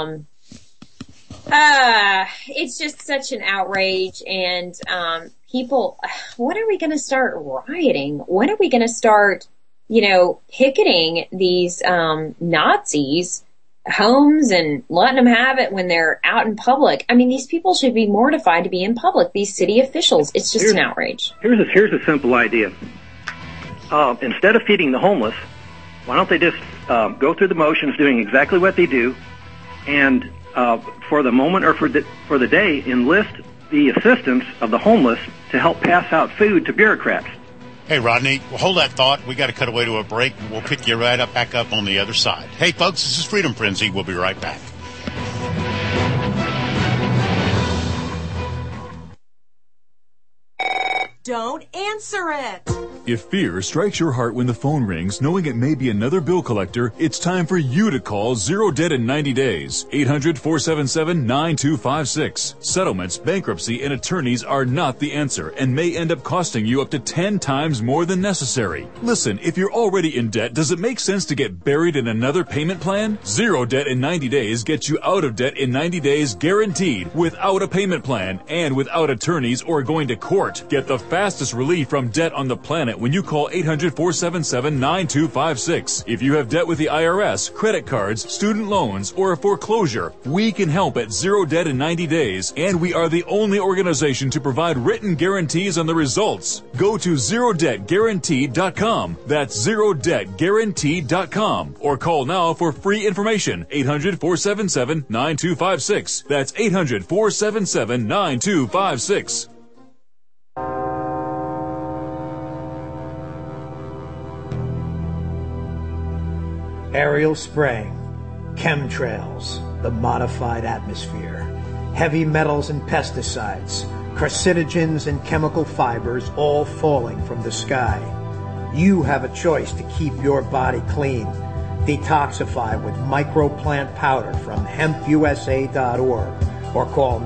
It's just such an outrage, and people, when are we going to start rioting? When are we going to start, picketing these Nazis' homes and letting them have it when they're out in public? I mean, these people should be mortified to be in public, these city officials. It's just an outrage. Here's a simple idea. Instead of feeding the homeless, why don't they just go through the motions doing exactly what they do, and for the moment or for the day, enlist the assistance of the homeless to help pass out food to bureaucrats. Hey, Rodney, well, hold that thought. We got to cut away to a break. We'll pick you back up on the other side. Hey, folks, this is Freedom Frenzy. We'll be right back. Don't answer it. If fear strikes your heart when the phone rings, knowing it may be another bill collector, it's time for you to call Zero Debt in 90 days. 800-477-9256. Settlements, bankruptcy, and attorneys are not the answer and may end up costing you up to 10 times more than necessary. Listen, if you're already in debt, does it make sense to get buried in another payment plan? Zero Debt in 90 days gets you out of debt in 90 days guaranteed, without a payment plan and without attorneys or going to court. Get the fastest relief from debt on the planet when you call 800-477-9256. If you have debt with the IRS, credit cards, student loans, or a foreclosure, we can help at Zero Debt in 90 days, and we are the only organization to provide written guarantees on the results. Go to ZeroDebtGuaranteed.com. That's ZeroDebtGuaranteed.com. Or call now for free information. 800-477-9256. That's 800-477-9256. Aerial spraying, chemtrails, the modified atmosphere, heavy metals and pesticides, carcinogens and chemical fibers all falling from the sky. You have a choice to keep your body clean. Detoxify with microplant powder from hempusa.org or call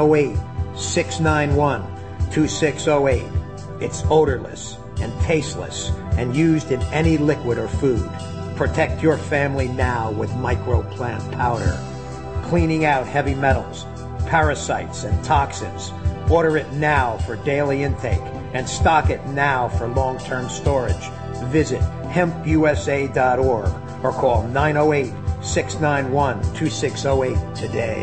908-691-2608. It's odorless and tasteless and used in any liquid or food. Protect your family now with microplant powder. Cleaning out heavy metals, parasites, and toxins. Order it now for daily intake and stock it now for long-term storage. Visit hempusa.org or call 908-691-2608 today.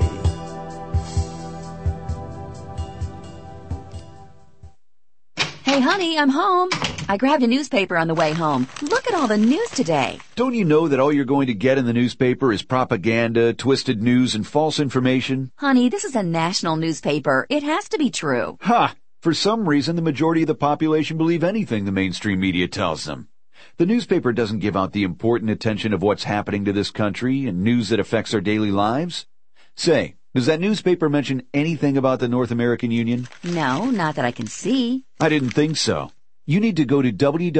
Hey, honey, I'm home. I grabbed a newspaper on the way home. Look at all the news today. Don't you know that all you're going to get in the newspaper is propaganda, twisted news, and false information? Honey, this is a national newspaper. It has to be true. Ha! For some reason, the majority of the population believe anything the mainstream media tells them. The newspaper doesn't give out the important attention of what's happening to this country and news that affects our daily lives. Say, does that newspaper mention anything about the North American Union? No, not that I can see. I didn't think so. You need to go to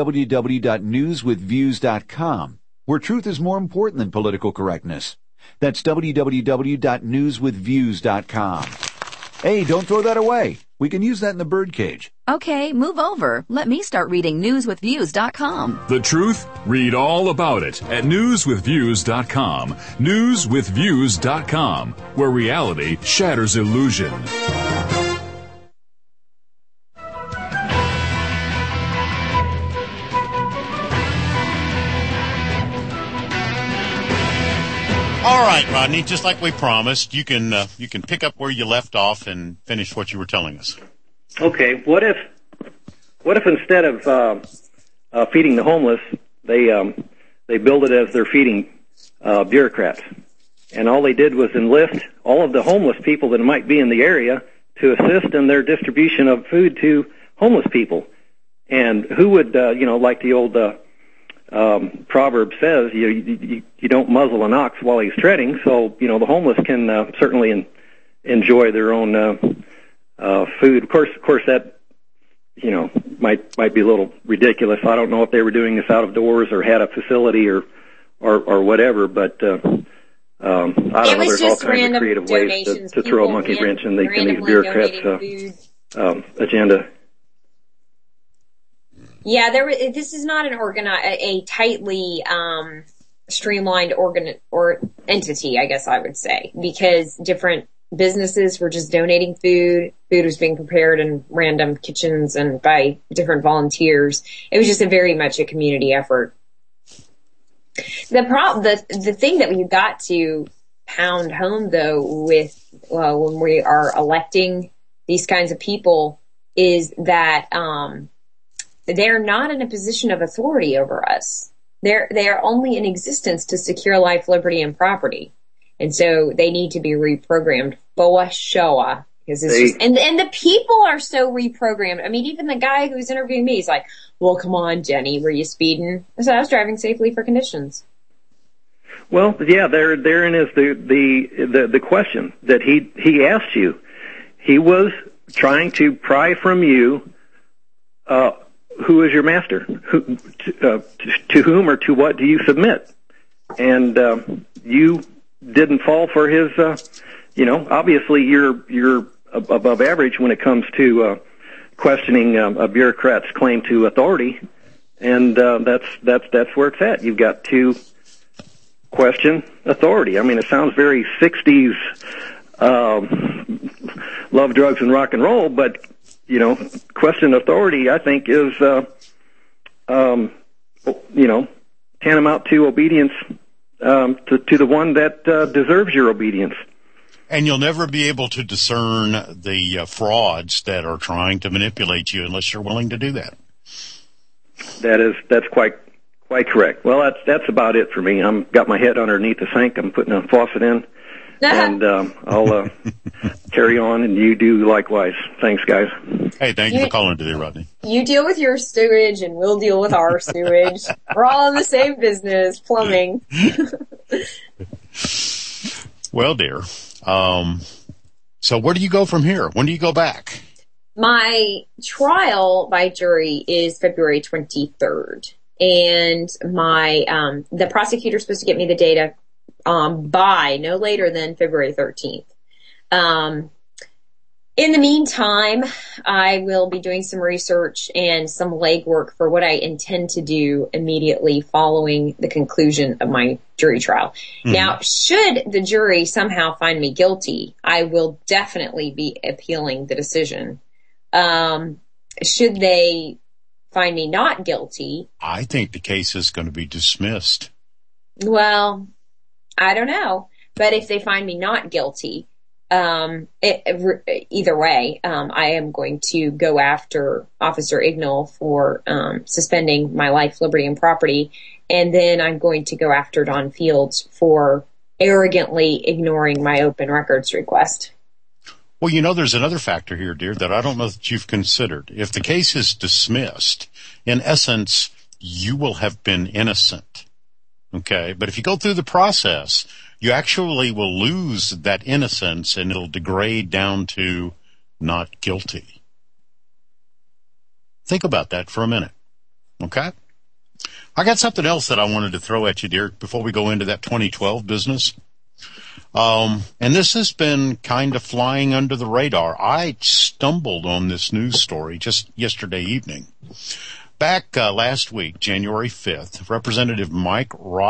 www.newswithviews.com, where truth is more important than political correctness. That's www.newswithviews.com. Hey, don't throw that away. We can use that in the birdcage. Okay, move over. Let me start reading newswithviews.com. The truth? Read all about it at newswithviews.com. Newswithviews.com, where reality shatters illusion. All right, Rodney, just like we promised, you can pick up where you left off and finish what you were telling us. Okay, what if instead of feeding the homeless, they billed it as they're feeding bureaucrats, and all they did was enlist all of the homeless people that might be in the area to assist in their distribution of food to homeless people. And who would, like the old proverb says, you don't muzzle an ox while he's treading. So, the homeless can certainly enjoy their own food. Of course, that might be a little ridiculous. I don't know if they were doing this out of doors or had a facility or whatever, but I don't know. There's all kinds of creative ways to throw a monkey wrench in these bureaucrats' agenda. Yeah, this is not a tightly streamlined entity, I guess I would say, because different businesses were just donating food. Food was being prepared in random kitchens and by different volunteers. It was just very much a community effort. The thing that we've got to pound home, though, when we are electing these kinds of people, is that they're not in a position of authority over us. They are only in existence to secure life, liberty, and property. And so they need to be reprogrammed for sure. Because and the people are so reprogrammed. I mean, even the guy who's interviewing me, he's like, well, come on, Jenny, were you speeding? I said, I was driving safely for conditions. Well, yeah, therein is the question that he asked you. He was trying to pry from you, who is your master? To whom or to what do you submit? And you didn't fall for his. Obviously you're above average when it comes to questioning a bureaucrat's claim to authority, and that's where it's at. You've got to question authority. I mean, it sounds very 60s love, drugs, and rock and roll, but question authority, I think, is tantamount to obedience to the one that deserves your obedience. And you'll never be able to discern the frauds that are trying to manipulate you unless you're willing to do that. That's quite correct. Well, that's about it for me. I'm got my head underneath the sink. I'm putting a faucet in, and I'll carry on, and you do likewise. Thanks, guys. Hey, thank you for calling today, Rodney. You deal with your sewage, and we'll deal with our sewage. We're all in the same business, plumbing. Well, dear. So where do you go from here? When do you go back? My trial by jury is February 23rd. And the prosecutor's supposed to get me the data, by no later than February 13th. In the meantime, I will be doing some research and some legwork for what I intend to do immediately following the conclusion of my jury trial. Mm-hmm. Now, should the jury somehow find me guilty, I will definitely be appealing the decision. Should they find me not guilty, I think the case is going to be dismissed. Well, I don't know. But if they find me not guilty, either way, I am going to go after Officer Ignall for suspending my life, liberty, and property. And then I'm going to go after Don Fields for arrogantly ignoring my open records request. Well, there's another factor here, dear, that I don't know that you've considered. If the case is dismissed, in essence, you will have been innocent. Okay? But if you go through the process, you actually will lose that innocence and it'll degrade down to not guilty. Think about that for a minute. Okay? I got something else that I wanted to throw at you, dear, before we go into that 2012 business. And this has been kind of flying under the radar. I stumbled on this news story just yesterday evening. Back last week, January 5th, Representative Mike Ross